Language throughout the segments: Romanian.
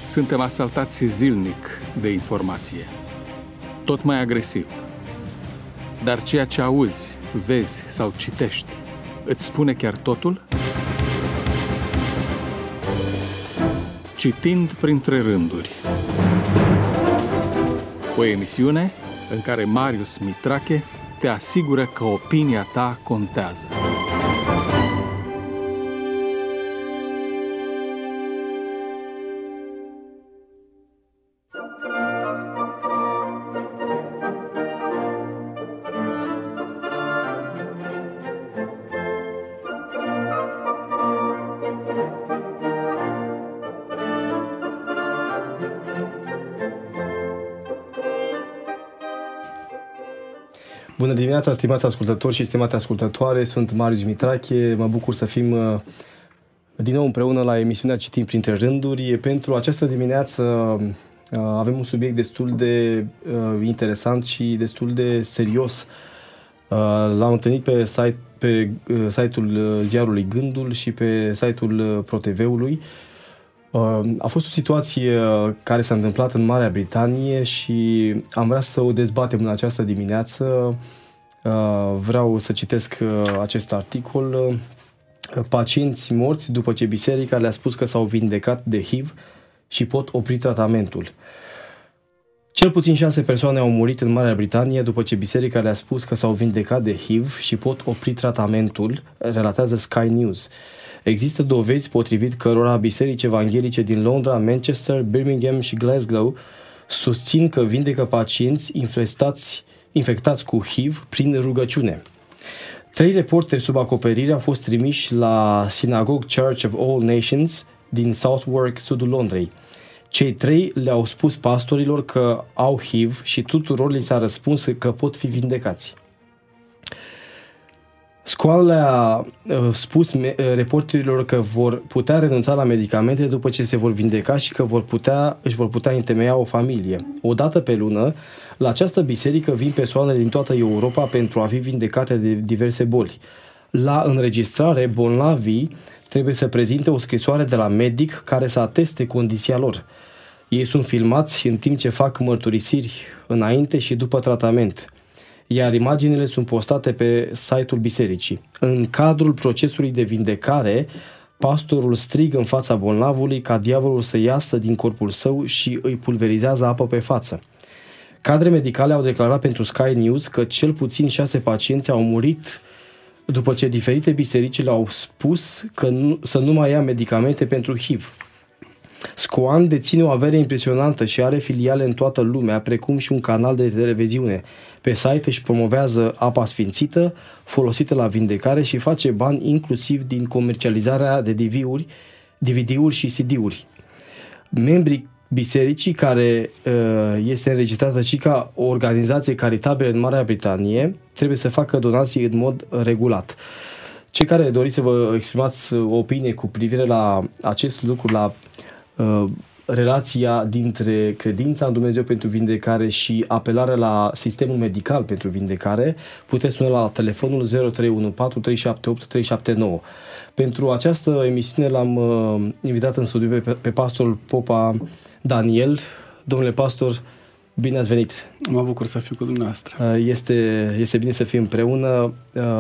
Suntem asaltați zilnic de informație, tot mai agresiv. Dar ceea ce auzi, vezi sau citești, îți spune chiar totul? Citind printre rânduri. O emisiune în care Marius Mitrache te asigură că opinia ta contează. Bună dimineața, stimați ascultători și stimate ascultătoare, sunt Marius Mitrache, mă bucur să fim din nou împreună la emisiunea Citim printre rânduri. Pentru această dimineață avem un subiect destul de interesant și destul de serios. L-am întâlnit pe site-ul ziarului Gândul și pe site-ul ProTV-ului. A fost o situație care s-a întâmplat în Marea Britanie și am vrea să o dezbatem în această dimineață. Vreau să citesc acest articol. Pacienți morți după ce biserica le-a spus că s-au vindecat de HIV și pot opri tratamentul. Cel puțin 6 persoane au murit în Marea Britanie după ce biserica le-a spus că s-au vindecat de HIV și pot opri tratamentul, relatează Sky News. Există dovezi potrivit cărora biserici evanghelice din Londra, Manchester, Birmingham și Glasgow susțin că vindecă pacienți infectați cu HIV prin rugăciune. 3 reporteri sub acoperire au fost trimiși la Synagogue Church of All Nations din Southwark, sudul Londrei. Cei 3 le-au spus pastorilor că au HIV și tuturor li s-a răspuns că pot fi vindecați. Școala a spus reporterilor că vor putea renunța la medicamente după ce se vor vindeca și că își vor putea întemeia o familie. O dată pe lună, la această biserică vin persoane din toată Europa pentru a fi vindecate de diverse boli. La înregistrare, bolnavii trebuie să prezinte o scrisoare de la medic care să ateste condiția lor. Ei sunt filmați în timp ce fac mărturisiri înainte și după tratament, iar imaginile sunt postate pe site-ul bisericii. În cadrul procesului de vindecare, pastorul strigă în fața bolnavului ca diavolul să iasă din corpul său și îi pulverizează apă pe față. Cadre medicale au declarat pentru Sky News că cel puțin 6 pacienți au murit după ce diferite biserici le-au spus că să nu mai ia medicamente pentru HIV. Scoan deține o avere impresionantă și are filiale în toată lumea, precum și un canal de televiziune. Pe site își promovează apa sfințită, folosită la vindecare și face bani inclusiv din comercializarea de DVD-uri și CD-uri. Membrii bisericii, care este înregistrată și ca o organizație caritabilă în Marea Britanie, trebuie să facă donații în mod regulat. Cei care doriți să vă exprimați o opinie cu privire la acest lucru, la relația dintre credința în Dumnezeu pentru vindecare și apelarea la sistemul medical pentru vindecare, puteți suna la telefonul 0314 378 379. Pentru această emisiune l-am invitat în studiu pe pastorul Popa Daniel. Domnule pastor, bine ați venit! Mă bucur să fiu cu dumneavoastră. Este bine să fim împreună.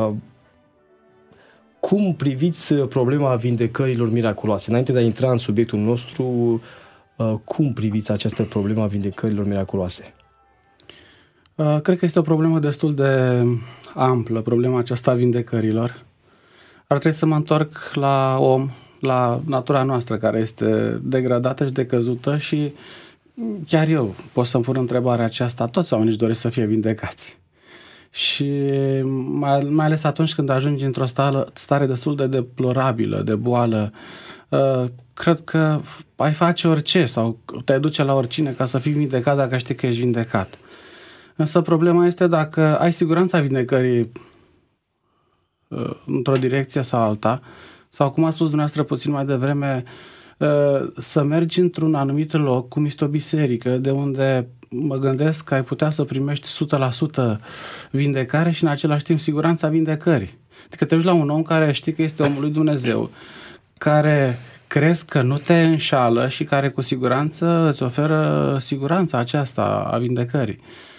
Cum priviți problema vindecărilor miraculoase? Înainte de a intra în subiectul nostru, cum priviți această problemă a vindecărilor miraculoase? Cred că este o problemă destul de amplă, problema aceasta a vindecărilor. Ar trebui să mă întorc la om, la natura noastră care este degradată și decăzută și chiar eu pot să-mi pun întrebarea aceasta. Toți oamenii își doresc să fie vindecați. Și mai ales atunci când ajungi într-o stare destul de deplorabilă, de boală, cred că ai face orice sau te duce la oricine ca să fii vindecat dacă știi că ești vindecat. Însă problema este dacă ai siguranța vindecării într-o direcție sau alta, sau cum a spus dumneavoastră puțin mai devreme, să mergi într-un anumit loc, cum este o biserică, de unde mă gândesc că ai putea să primești 100% vindecare și în același timp siguranța vindecării. Adică te duci la un om care știi că este omul lui Dumnezeu, care crezi că nu te înșală și care cu siguranță îți oferă siguranța aceasta a vindecării.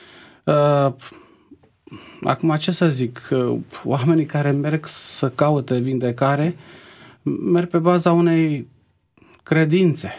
Acum, ce să zic, oamenii care merg să caute vindecare merg pe baza unei credințe.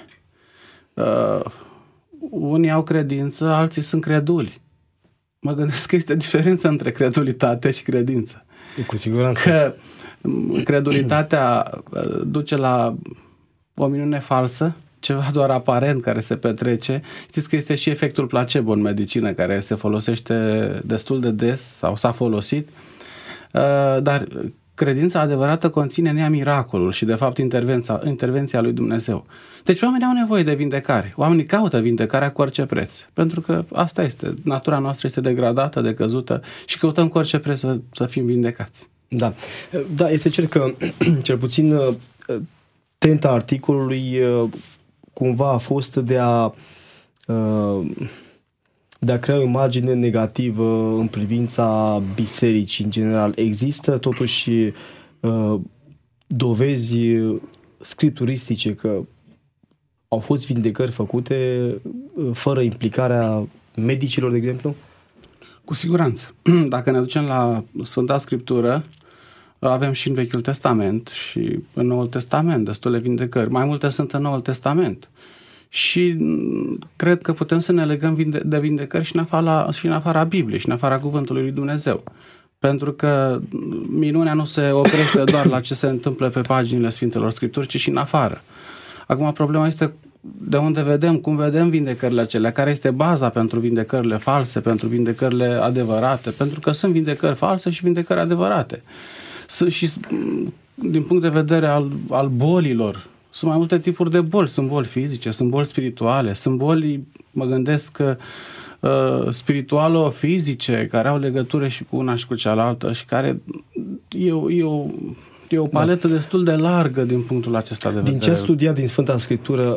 Unii au credință, alții sunt creduli. Mă gândesc că este diferență între credulitate și credință. Cu siguranță. Că credulitatea duce la o minune falsă, ceva doar aparent care se petrece. Știți că este și efectul placebo în medicină, care se folosește destul de des sau s-a folosit, dar credința adevărată conține în ea miracolul și de fapt intervenția lui Dumnezeu. Deci oamenii au nevoie de vindecare. Oamenii caută vindecarea cu orice preț. Pentru că asta este. Natura noastră este degradată, decăzută și căutăm cu orice preț să fim vindecați. Da. Da, este cert că cel puțin tenta articolului cumva a fost de a crea o imagine negativă în privința bisericii în general. Există totuși dovezi scripturistice că au fost vindecări făcute fără implicarea medicilor, de exemplu? Cu siguranță. Dacă ne ducem la Sfânta Scriptură, avem și în Vechiul Testament și în Noul Testament destule vindecări. Mai multe sunt în Noul Testament. Și cred că putem să ne legăm de vindecări și în afara Bibliei și în afara Cuvântului lui Dumnezeu. Pentru că minunea nu se oprește doar la ce se întâmplă pe paginile Sfintelor Scripturi, ci și în afară. Acum problema este de unde vedem, cum vedem vindecările acelea, care este baza pentru vindecările false, pentru vindecările adevărate, pentru că sunt vindecări false și vindecări adevărate. Și din punct de vedere al bolilor, sunt mai multe tipuri de boli. Sunt boli fizice, sunt boli spirituale, sunt boli, mă gândesc, spiritualo-fizice, care au legătură și cu una și cu cealaltă și care e o paletă destul de largă din punctul acesta de vedere. Din ce ați studiat din Sfânta Scriptură,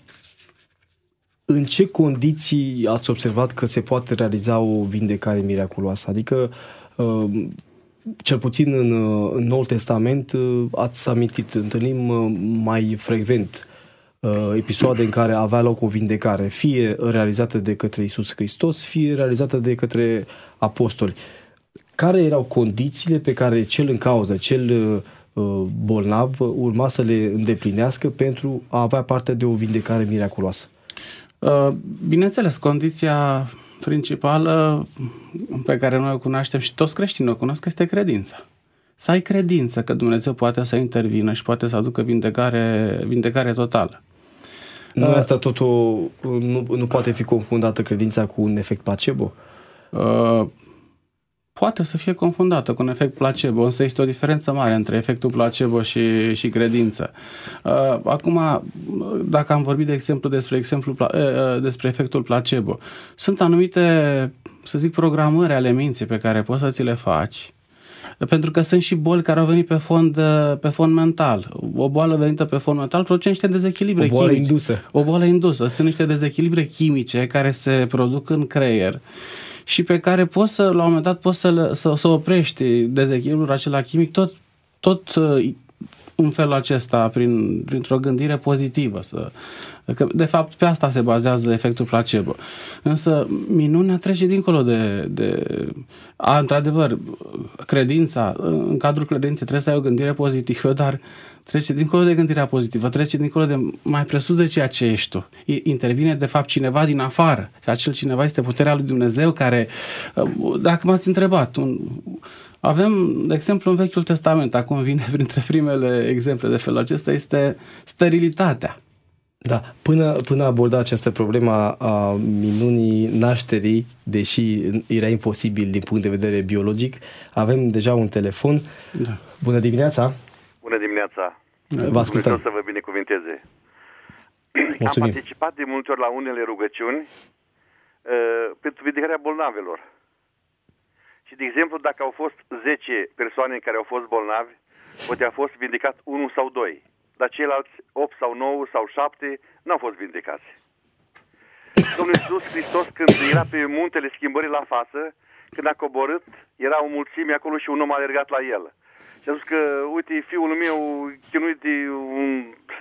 în ce condiții ați observat că se poate realiza o vindecare miraculoasă? Adică, cel puțin în Noul Testament, ați amintit, întâlnim mai frecvent episoade în care avea loc o vindecare, fie realizată de către Iisus Hristos, fie realizată de către apostoli. Care erau condițiile pe care cel în cauză, cel bolnav, urma să le îndeplinească pentru a avea parte de o vindecare miraculoasă? Bineînțeles, condiția principală pe care noi o cunoaștem și toți creștinii o cunosc este credința. Să ai credință că Dumnezeu poate să intervină și poate să aducă vindecare totală. Nu asta totul nu poate fi confundată credința cu un efect placebo? Poate să fie confundată cu un efect placebo, însă este o diferență mare între efectul placebo și credință. Acum, dacă am vorbit, de exemplu, despre efectul placebo, sunt anumite, să zic, programări ale minții pe care poți să ți le faci, pentru că sunt și boli care au venit pe fond mental. O boală venită pe fond mental produce niște dezechilibre chimice. O boală indusă. Sunt niște dezechilibre chimice care se produc în creier și pe care la un moment dat poți să oprești dezechilibrul acela chimic tot în felul acesta, printr-o gândire pozitivă. Că, de fapt, pe asta se bazează efectul placebo. Însă, minunea trece dincolo într-adevăr, credința, în cadrul credinței trebuie să ai o gândire pozitivă, dar trece dincolo de gândirea pozitivă, trece dincolo de mai presus de ceea ce ești tu. Intervine, de fapt, cineva din afară. Și acel cineva este puterea lui Dumnezeu care, dacă m-ați întrebat, avem, de exemplu, în Vechiul Testament, acum vine printre primele exemple de felul acesta, este sterilitatea. Da, până a aborda această problemă a minunii nașterii, deși era imposibil din punct de vedere biologic, avem deja un telefon. Da. Bună dimineața! Bună dimineața! Vă ascultăm! Dumnezeu să vă binecuvinteze! Mulțumim. Am participat de multe ori la unele rugăciuni pentru vindecarea bolnavelor. Și, de exemplu, dacă au fost 10 persoane care au fost bolnavi, poate a fost vindecat 1 sau 2. Dar ceilalți 8 sau 9 sau 7 n-au fost vindecați. Domnul Iisus Hristos, când era pe muntele schimbării la față, când a coborât, era o mulțime acolo și un om a alergat la el. Și a spus că, uite, fiul meu chinuit de un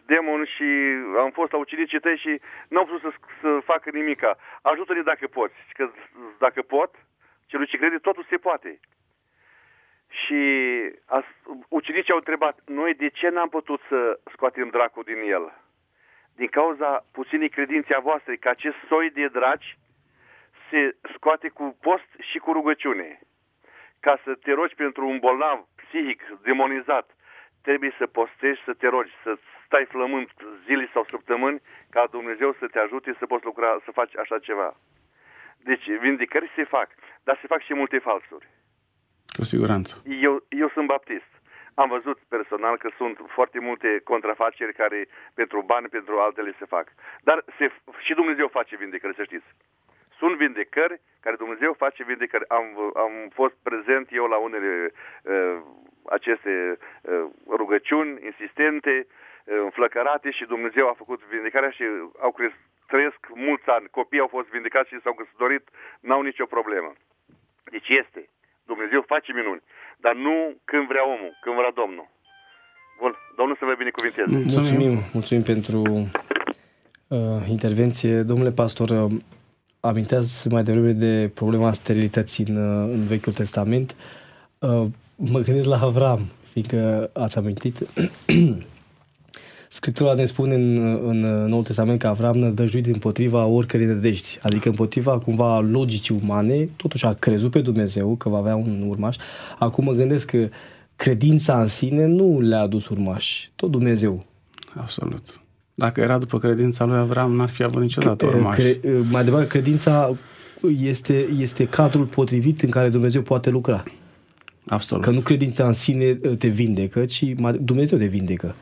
demon și am fost la ucenicii tăi și n-am putut să facă nimica. Ajută-ne dacă poți. Că dacă pot, celui ce crede, totul se poate. Și ucenicii au întrebat, noi de ce n-am putut să scoatem dracul din el? Din cauza puținei credințe a voastră, că acest soi de draci se scoate cu post și cu rugăciune. Ca să te rogi pentru un bolnav psihic, demonizat, trebuie să postești, să te rogi, să stai flămând zile sau săptămâni, ca Dumnezeu să te ajute să poți lucra, să faci așa ceva. Deci, vindecări se fac, dar se fac și multe falsuri. Cu siguranță. Eu sunt baptist. Am văzut personal că sunt foarte multe contrafaceri care pentru bani, pentru altele se fac. Dar și Dumnezeu face vindecări, să știți. Sunt vindecări care Dumnezeu face vindecări. Am fost prezent eu la unele aceste rugăciuni insistente, înflăcărate și Dumnezeu a făcut vindecarea și trăiesc mulți ani. Copiii au fost vindecați și s-au căsătorit, n-au nicio problemă. Deci este. Dumnezeu face minuni, dar nu când vrea omul, când vrea Domnul. Bun, Domnul să vă binecuvinteze. Mulțumim pentru intervenție. Domnule pastor, aminteați mai devreme de problema sterilității în Vechiul Testament. Mă gândesc la Avram, fiindcă ați amintit. Scriptura ne spune în Noul Testament că Avram nădăjduit împotriva oricărei nădejdi, adică împotriva cumva logicii umane, totuși a crezut pe Dumnezeu că va avea un urmaș. Acum mă gândesc că credința în sine nu le-a adus urmași, tot Dumnezeu. Absolut. Dacă era după credința lui Avram, n-ar fi avut niciodată urmași. Mai departe, credința este cadrul potrivit în care Dumnezeu poate lucra. Absolut. Că nu credința în sine te vindecă, ci Dumnezeu te vindecă.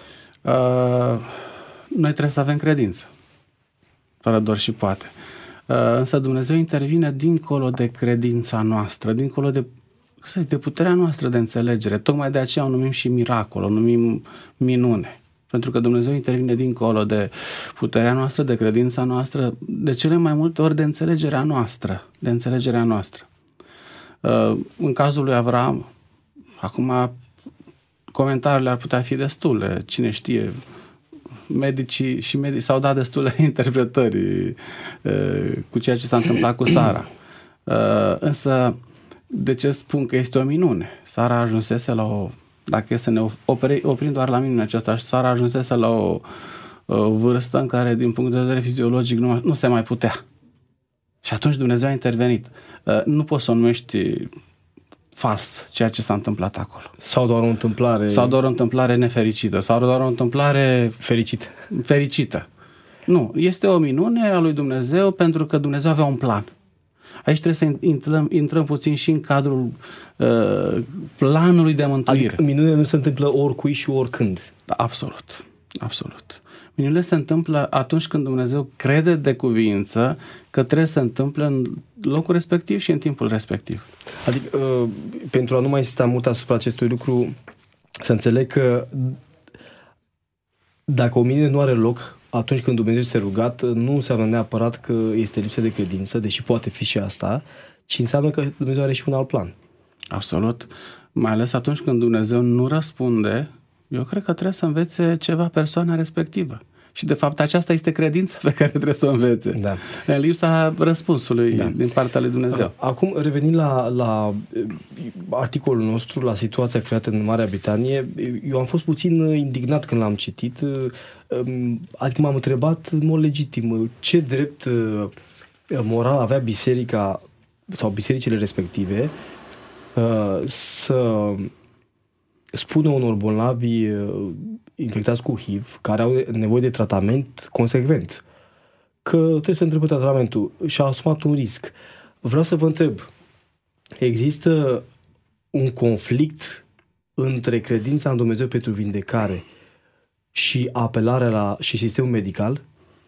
Noi trebuie să avem credință, fără doar și poate. Însă Dumnezeu intervine dincolo de credința noastră, dincolo de puterea noastră de înțelegere. Tocmai de aceea o numim și miracol, o numim minune. Pentru că Dumnezeu intervine dincolo de puterea noastră, de credința noastră, de cele mai multe ori de înțelegerea noastră. În cazul lui Avram, acum comentariile ar putea fi destule, cine știe, medicii s-au dat destule interpretări cu ceea ce s-a întâmplat cu Sara. Însă, de ce spun că este o minune? Sara ajunsese dacă e să ne oprim doar la minunea aceasta, Sara ajunsese la o vârstă în care, din punct de vedere fiziologic, nu se mai putea. Și atunci Dumnezeu a intervenit. Nu poți să o numești fals ceea ce s-a întâmplat acolo. Sau doar o întâmplare nefericită. Sau doar o întâmplare fericită. Nu, este o minune a lui Dumnezeu pentru că Dumnezeu avea un plan. Aici trebuie să intrăm puțin și în cadrul planului de mântuire. Adică minunile nu se întâmplă oricui și oricând. Da, absolut. Minunile se întâmplă atunci când Dumnezeu crede de cuvință că trebuie să se întâmple în locul respectiv și în timpul respectiv. Adică, pentru a nu mai insista mult asupra acestui lucru, să înțeleg că dacă o minune nu are loc atunci când Dumnezeu este rugat, nu înseamnă neapărat că este lipsă de credință, deși poate fi și asta, ci înseamnă că Dumnezeu are și un alt plan. Absolut. Mai ales atunci când Dumnezeu nu răspunde, eu cred că trebuie să învețe ceva persoana respectivă. Și de fapt aceasta este credința pe care trebuie să o învețe. Da. În lipsa răspunsului din partea lui Dumnezeu. Acum, revenind la articolul nostru, la situația creată în Marea Britanie, eu am fost puțin indignat când l-am citit. Adică m-am întrebat în mod legitim ce drept moral avea biserica sau bisericile respective să spună unor bolnavi infectați cu HIV, care au nevoie de tratament consecvent, că trebuie să întrebe tratamentul și a asumat un risc. Vreau să vă întreb, există un conflict între credința în Dumnezeu pentru vindecare și apelarea și sistemul medical?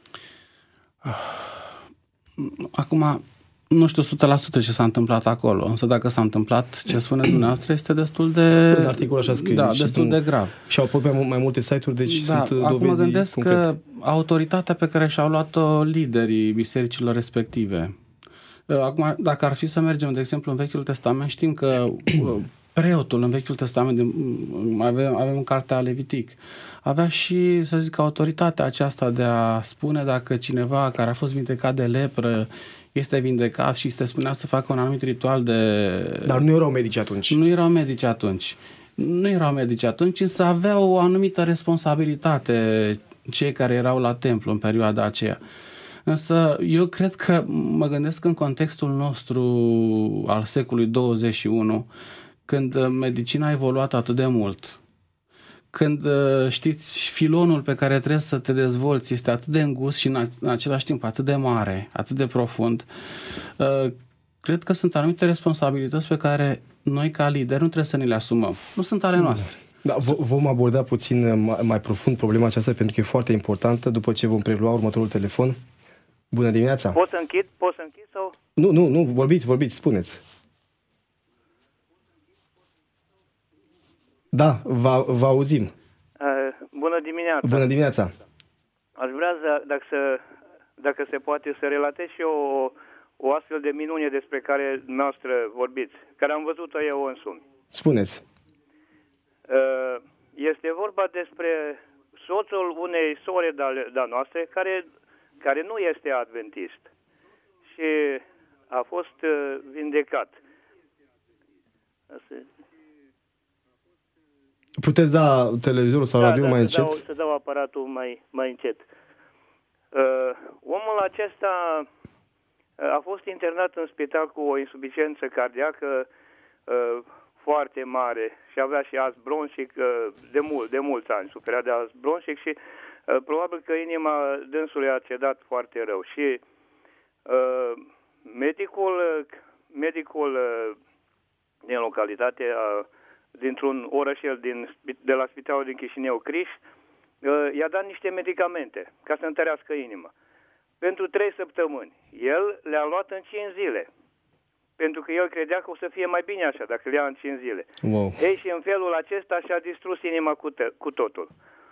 Acum, nu știu 100% ce s-a întâmplat acolo, însă dacă s-a întâmplat ce spuneți dumneavoastră este destul de... În articol așa scris. Da, destul de grav. Și au apărut mai multe site-uri, deci sunt dovezi acum mă gândesc concrete. că autoritatea pe care și-au luat-o liderii bisericilor respective. Acum, dacă ar fi să mergem, de exemplu, în Vechiul Testament, știm că preotul în Vechiul Testament, avem în cartea Levitic, avea și, să zic, autoritatea aceasta de a spune dacă cineva care a fost vindecat de lepră este vindecat și se spunea să facă un anumit ritual de... Dar nu erau medici atunci. Nu erau medici atunci, însă aveau o anumită responsabilitate cei care erau la templu în perioada aceea. Însă eu cred că mă gândesc în contextul nostru al secolului 21, când medicina a evoluat atât de mult, când, știți, filonul pe care trebuie să te dezvolți este atât de îngust și în același timp atât de mare, atât de profund, cred că sunt anumite responsabilități pe care noi ca lideri nu trebuie să ne le asumăm. Nu sunt ale noastre. Da, vom aborda puțin mai profund problema aceasta pentru că e foarte importantă după ce vom prelua următorul telefon. Bună dimineața! Pot să închid sau? Nu, vorbiți, spuneți. Da, vă auzim. Bună dimineața! Bună dimineața! Aș vrea, dacă se poate, să relatez și eu o astfel de minune despre care noastră vorbiți, care am văzut-o eu însumi. Spuneți. Este vorba despre soțul unei sore de-a noastre care nu este adventist și a fost vindecat. Puteți da televizorul sau radioul mai încet? Să dau aparatul mai încet. Omul acesta a fost internat în spital cu o insuficiență cardiacă foarte mare și avea și ast bronșic de mulți ani, suferea de ast bronșic și probabil că inima dânsului a cedat foarte rău. Și medicul din localitate, dintr-un orășel de la spitalul din Chișinău, Criș, i-a dat niște medicamente ca să întărească inima. Pentru 3 săptămâni. El le-a luat în 5 zile. Pentru că el credea că o să fie mai bine așa, dacă le ia în 5 zile. Wow. Ei, și în felul acesta și-a distrus inima cu totul.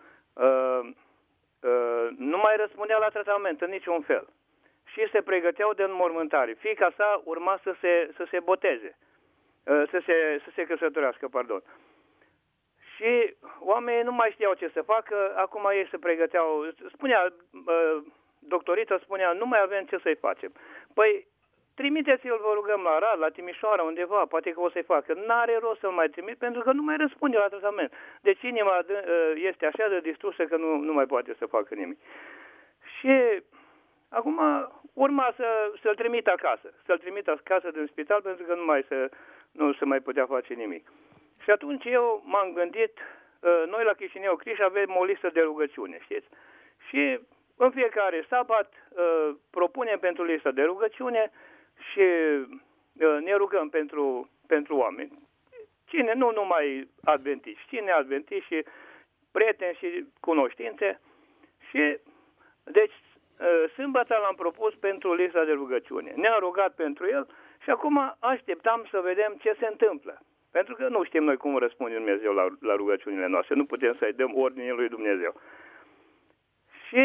Nu mai răspundea la tratament în niciun fel. Și se pregăteau de înmormântare. Fiica sa urma să se boteze. Să se căsătorească, pardon. Și oamenii nu mai știau ce să facă, acum ei se pregăteau. Doctorița spunea, nu mai avem ce să-i facem. Păi, trimiteți-l, vă rugăm, la Arad, la Timișoara, undeva, poate că o să-i facă. N-are rost să-l mai trimit, pentru că nu mai răspunde la tratament. Deci inima este așa de distrusă că nu mai poate să facă nimic. Și acum urma să-l trimită acasă. Să-l trimită acasă din spital, pentru că nu se mai putea face nimic. Și atunci eu m-am gândit, noi la Chișinău Criș avem o listă de rugăciune, știți? Și în fiecare sabat propunem pentru lista de rugăciune și ne rugăm pentru oameni. Cine nu numai adventiști, cine adventiști și prieteni și cunoștințe. Și deci sâmbătă l-am propus pentru lista de rugăciune. Ne-am rugat pentru el și acum așteptam să vedem ce se întâmplă. Pentru că nu știm noi cum răspunde Dumnezeu la rugăciunile noastre. Nu putem să-i dăm ordine lui Dumnezeu. Și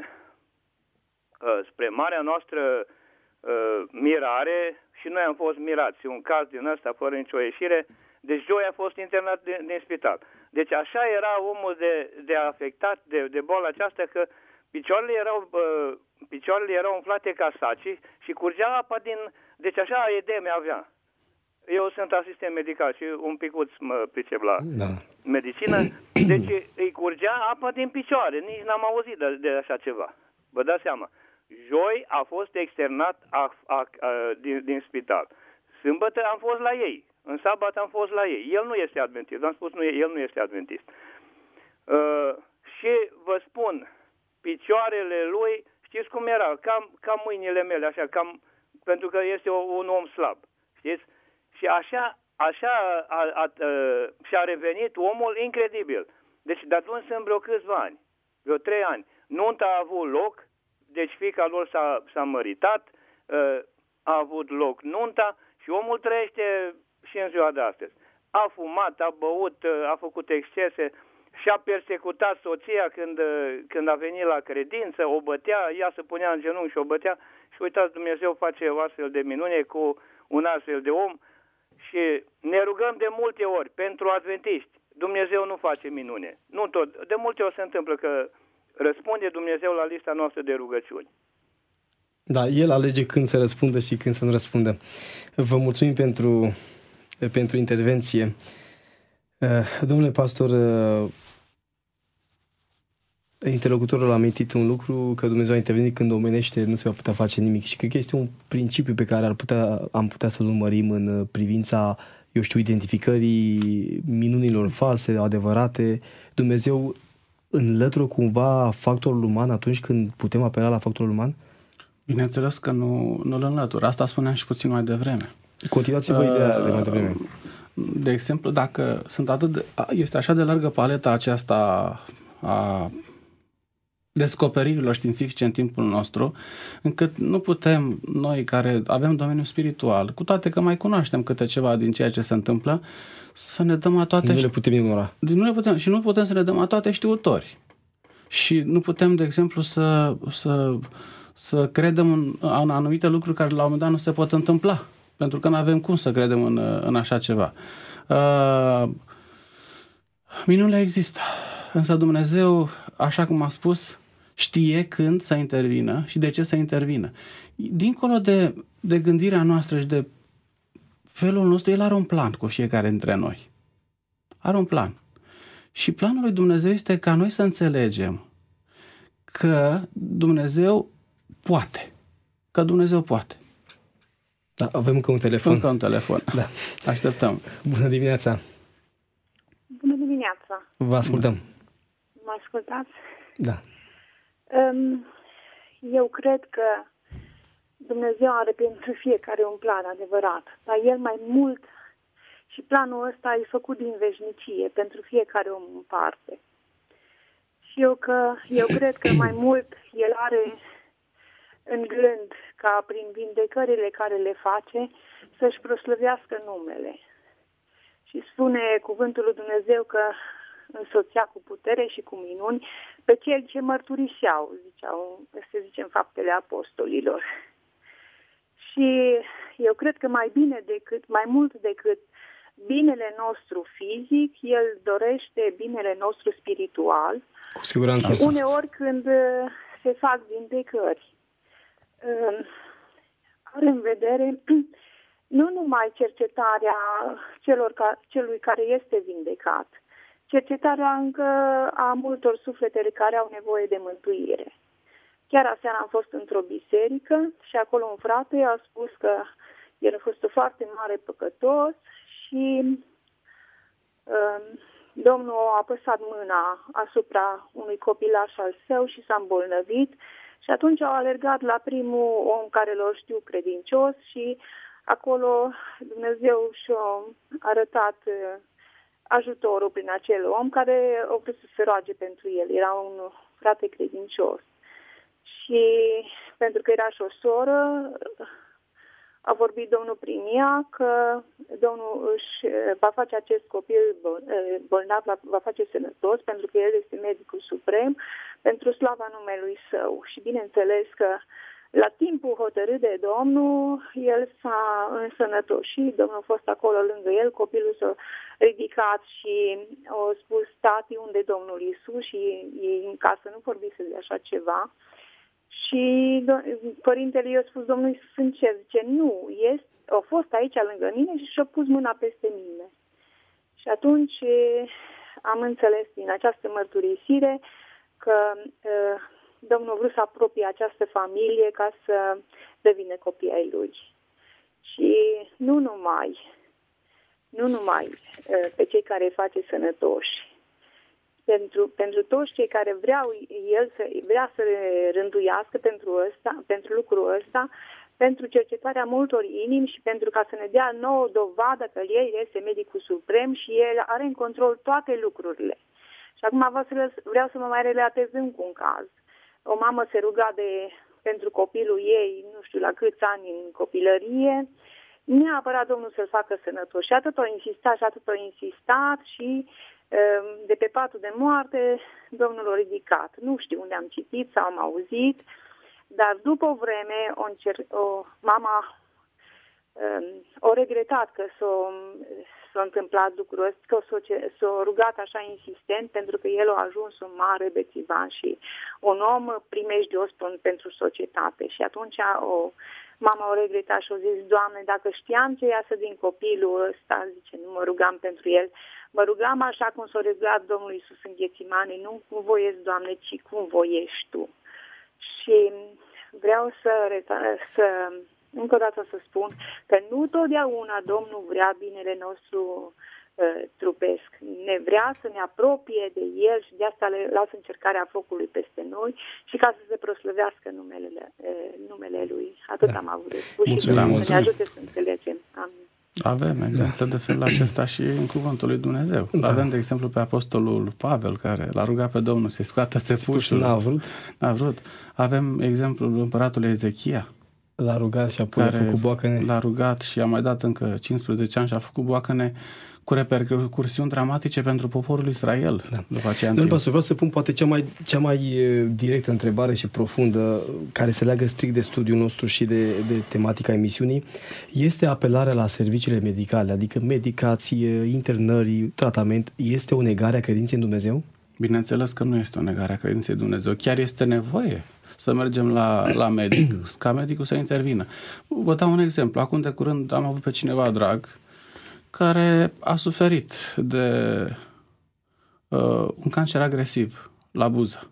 spre marea noastră mirare, și noi am fost mirați, un caz din ăsta fără nicio ieșire, deci joi a fost internat din spital. Deci așa era omul de afectat de boala aceasta, că picioarele erau umflate ca saci și curgea apa deci așa edeme avea. Eu sunt asistent medical și un picuț mă pricep la medicină. Deci îi curgea apa din picioare. Nici n-am auzit de așa ceva. Vă dați seama. Joi a fost externat din spital. Sâmbătă am fost la ei. În sabat am fost la ei. El nu este adventist. Am spus, el nu este adventist. Și vă spun, picioarele lui, știți cum era? Cam mâinile mele, așa, pentru că este un om slab. Știți? Și așa și-a revenit omul incredibil. Deci de atunci sunt vreo câțiva ani, vreo 3 ani. Nunta a avut loc, deci fiica lor s-a măritat, a avut loc nunta și omul trăiește și în ziua de astăzi. A fumat, a băut, a făcut excese, și-a persecutat soția când a venit la credință, o bătea, ea se punea în genunchi și o bătea. Și uitați, Dumnezeu face o astfel de minune cu un astfel de om. Și ne rugăm de multe ori pentru adventiști. Dumnezeu nu face minune. Nu tot. De multe ori se întâmplă că răspunde Dumnezeu la lista noastră de rugăciuni. Da, El alege când să răspundă și când să nu răspundă. Vă mulțumim pentru intervenție. Domnule pastor, interlocutorul a amintit un lucru, că Dumnezeu a intervenit când omenește, nu se va putea face nimic. Și cred că este un principiu pe care am putea să-l urmărim în privința, identificării minunilor false, adevărate. Dumnezeu înlătură cumva factorul uman atunci când putem apela la factorul uman? Bineînțeles că nu îl înlătură. Asta spuneam și puțin mai devreme. Continuați-vă ideea de mai devreme. De exemplu, dacă este așa de largă paleta aceasta a descoperirilor științifice în timpul nostru, încât nu putem, noi care avem domeniul spiritual, cu toate că mai cunoaștem câte ceva din ceea ce se întâmplă, să ne dăm a toate... Nu le putem ignora. Și nu putem să ne dăm a toate știutori. Și nu putem, de exemplu, să credem în anumite lucruri care la un moment dat nu se pot întâmpla. Pentru că nu avem cum să credem în așa ceva. Minunile există. Însă Dumnezeu, așa cum a spus, știe când să intervină și de ce să intervină. Dincolo de gândirea noastră și de felul nostru, El are un plan cu fiecare dintre noi. Are un plan. Și planul lui Dumnezeu este ca noi să înțelegem că Dumnezeu poate. Că Dumnezeu poate. Da, avem încă un telefon. Încă un telefon. Da. Așteptăm. Bună dimineața. Bună dimineața. Vă ascultăm. Mă ascultați? Da. Eu cred că Dumnezeu are pentru fiecare un plan adevărat, dar El mai mult și planul ăsta e făcut din veșnicie pentru fiecare om în parte. Și eu cred că mai mult El are în gând ca prin vindecările care le face să-și proslăvească numele. Și spune cuvântul lui Dumnezeu că însoțea cu putere și cu minuni pe cei ce mărturiseau, se zice în Faptele Apostolilor. Și eu cred că mai mult decât binele nostru fizic, El dorește binele nostru spiritual. Cu siguranță. Uneori când se fac vindecări, are în vedere nu numai cercetarea celui care este vindecat, cercetarea încă a multor suflete care au nevoie de mântuire. Chiar aseară am fost într-o biserică și acolo un frate a spus că el a fost foarte mare păcătos și Domnul a apăsat mâna asupra unui copilaș al său și s-a îmbolnăvit. Și atunci au alergat la primul om care l-o știu credincios și acolo Dumnezeu și-a arătat ajutorul prin acel om care a vrut să se roage pentru el. Era un frate credincios. Și pentru că era și o soră, a vorbit Domnul prin ea că Domnul își va face acest copil bolnav, va face sănătos, pentru că El este medicul suprem, pentru slava numelui Său. Și bineînțeles că la timpul hotărât de Domnul, el s-a însănătoșit, Domnul a fost acolo lângă el, copilul s-a ridicat și a spus: tati, unde Domnul Iisus? Și ei în casă nu vorbise de așa ceva. Și părintele i-a spus: Domnul Iisus în cer. Zice: nu, a fost aici lângă mine și și-a pus mâna peste mine. Și atunci am înțeles din această mărturisire că Domnul a vrut să apropie această familie ca să devină copii ai Lui. Și nu numai pe cei care îi face sănătoși, pentru toți cei care vrea să rânduiască pentru lucrul ăsta, pentru cercetarea multor inimi și pentru ca să ne dea nouă dovadă că El este medicul suprem și El are în control toate lucrurile. Și acum vreau să mă mai relatez încă un caz. O mamă se ruga pentru copilul ei, nu știu la câți ani în copilărie, neapărat Domnul să-l facă sănătos. Și atât a insistat și de pe patul de moarte Domnul a ridicat. Nu știu unde am citit sau am auzit, dar după o vreme mama o regretat că s-a întâmplat lucrul ăsta, că s-a rugat așa insistent, pentru că el a ajuns un mare bețivan și un om primejdios pentru societate. Și atunci mama o regretat și a zis: Doamne, dacă știam ce iasă din copilul ăsta, zice, nu mă rugam pentru el, mă rugam așa cum s-a rugat Domnul Iisus în Ghețimani, nu cum voiesc, Doamne, ci cum voiești Tu. Și vreau să încă o dată să spun că nu totdeauna Domnul vrea binele nostru trupesc. Ne vrea să ne apropie de El și de asta le lasă încercarea focului peste noi și ca să se proslăvească numele Lui. Atât am avut de spus și să ne ajute să înțelegem. Amin. Avem exemple de felul acesta și în cuvântul lui Dumnezeu. Da. Avem, de exemplu, pe apostolul Pavel, care l-a rugat pe Domnul să-i scoată țepușul. N-a vrut. Avem exemplul împăratului Ezechia. L-a rugat și apoi a făcut boacăne. L-a rugat și a mai dat încă 15 ani și a făcut boacăne cu repercursiuni dramatice pentru poporul Israel. Da. După aceea, vreau să pun poate cea mai directă întrebare și profundă, care se leagă strict de studiul nostru și de tematica emisiunii, este apelarea la serviciile medicale, adică medicație, internări, tratament. Este o negare a credinței în Dumnezeu? Bineînțeles că nu este o negare a credinței în Dumnezeu. Chiar este nevoie să mergem la medic, ca medicul să intervină. Vă dau un exemplu. Acum de curând am avut pe cineva drag care a suferit de un cancer agresiv la buză.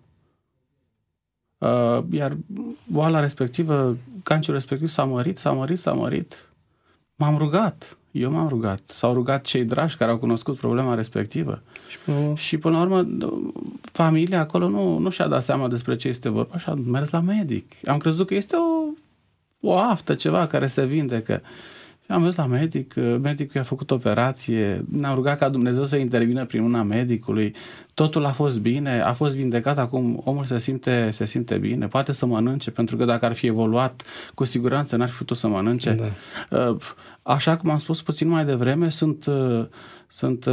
Iar boala respectivă, cancerul respectiv s-a mărit. Eu m-am rugat. S-au rugat cei dragi care au cunoscut problema respectivă. Și până la urmă, familia acolo nu și-a dat seama despre ce este vorba și a mers la medic. Am crezut că este o aftă, ceva care se vindecă. Și am mers la medic, medicul i-a făcut operație, ne-am rugat ca Dumnezeu să intervină prin mâna medicului, totul a fost bine, a fost vindecat, acum omul se simte bine, poate să mănânce, pentru că dacă ar fi evoluat, cu siguranță n-ar fi putut să mănânce. Da. Așa cum am spus puțin mai devreme, sunt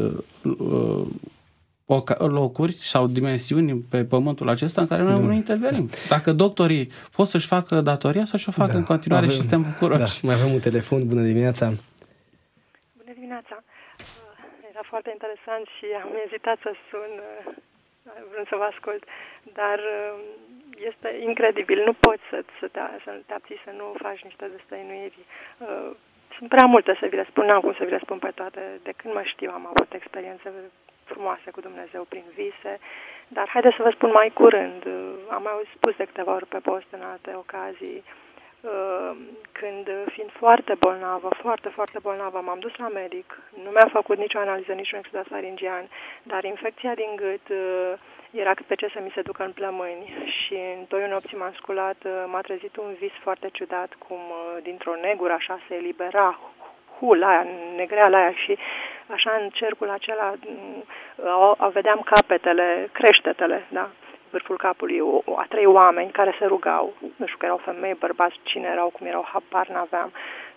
locuri sau dimensiuni pe pământul acesta în care noi nu intervenim. Dacă doctorii pot să-și facă datoria, să-și o facă în continuare și suntem bucuroși. Da. Mai avem un telefon. Bună dimineața! Bună dimineața! Era foarte interesant și am ezitat să sun, vrând să vă ascult, dar este incredibil. Nu poți să te abții să nu faci niște destăinuiri. Sunt prea multe să vi le spun, n-am cum să vi le spun pe toate. De când mă știu am avut experiențe frumoase cu Dumnezeu prin vise, dar haideți să vă spun mai curând. Am mai spus de câteva ori pe post în alte ocazii, când fiind foarte bolnavă, foarte bolnavă, m-am dus la medic, nu mi-a făcut nicio analiză, niciun exudat faringian, dar infecția din gât era cât pe ce să mi se ducă în plămâni și în toiul nopții m-am sculat, m-a trezit un vis foarte ciudat, cum dintr-o negură așa se elibera hula aia, negreala aia și așa în cercul acela vedeam capetele, creștetele, da? Vârful capului, a 3 oameni care se rugau. Nu știu că erau femei, bărbați, cine erau, cum erau, habar n-aveam.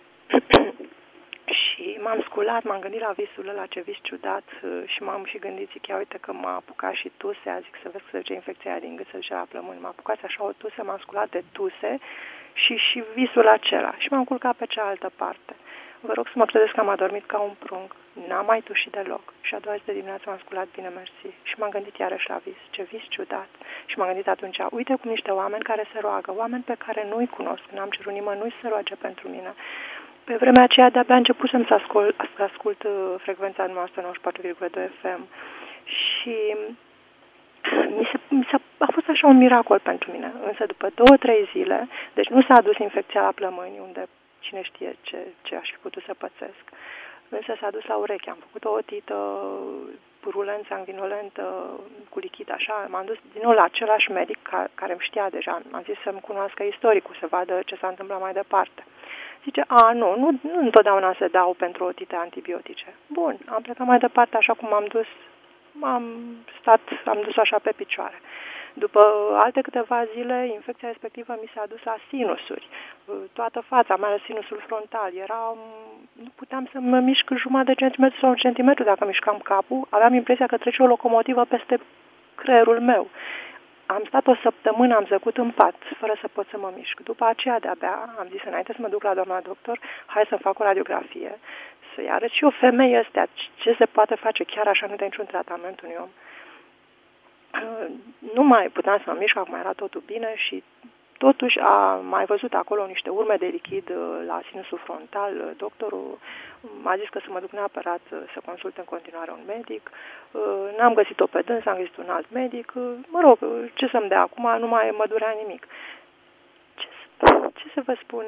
Și m-am sculat, m-am gândit la visul ăla, ce vis ciudat și m-am și gândit, zic, ia uite că m-a apucat și tusea, zic să vezi că se duce infecția aia din gât, se duce la plămâni. M-a apucat așa o tuse, m-am sculat de tuse și visul acela. Și m-am culcat pe cealaltă parte. Vă rog să mă credeți că am adormit ca un prunc. N-am mai tușit deloc. Și a doua zi de dimineață m-am sculat bine, mersi. Și m-am gândit iarăși la vis. Ce vis ciudat. Și m-am gândit atunci, uite cum niște oameni care se roagă, oameni pe care nu-i cunosc, n-am cerut nimănui să se roage pentru mine. Pe vremea aceea de-abia începusem să ascult frecvența noastră 94,2 FM. Și a fost așa un miracol pentru mine. Însă după 2-3 zile, deci nu s-a adus infecția la plămâni, unde cine știe ce aș fi putut să pățesc. Însă s-a dus la ureche. Am făcut o otită purulență sanguinolentă cu lichid, așa. M-am dus din nou la același medic care îmi știa deja. M-am zis să-mi cunoască istoricul, să vadă ce s-a întâmplat mai departe. Zice, nu întotdeauna se dau pentru otite antibiotice. Bun, am plecat mai departe, așa cum am dus așa pe picioare. După alte câteva zile, infecția respectivă mi s-a dus la sinusuri. Toată fața, mai ales sinusul frontal. Nu puteam să mă mișc jumătate de centimetru sau un centimetru dacă mișcam capul. Aveam impresia că trece o locomotivă peste creierul meu. Am stat o săptămână, am zăcut în pat, fără să pot să mă mișc. După aceea, de-abia, am zis, înainte să mă duc la doamna doctor, hai să fac o radiografie, să-i arăt și o femeie astea ce se poate face chiar așa, nu de niciun tratament unui om. Nu mai puteam să mă mișc, acum era totul bine și totuși a mai văzut acolo niște urme de lichid la sinusul frontal. Doctorul m-a zis că să mă duc neapărat să consult în continuare un medic. N-am găsit-o pe dâns, am găsit un alt medic. Mă rog, ce să-mi dea acum, nu mai mă durea nimic. Ce să vă spun?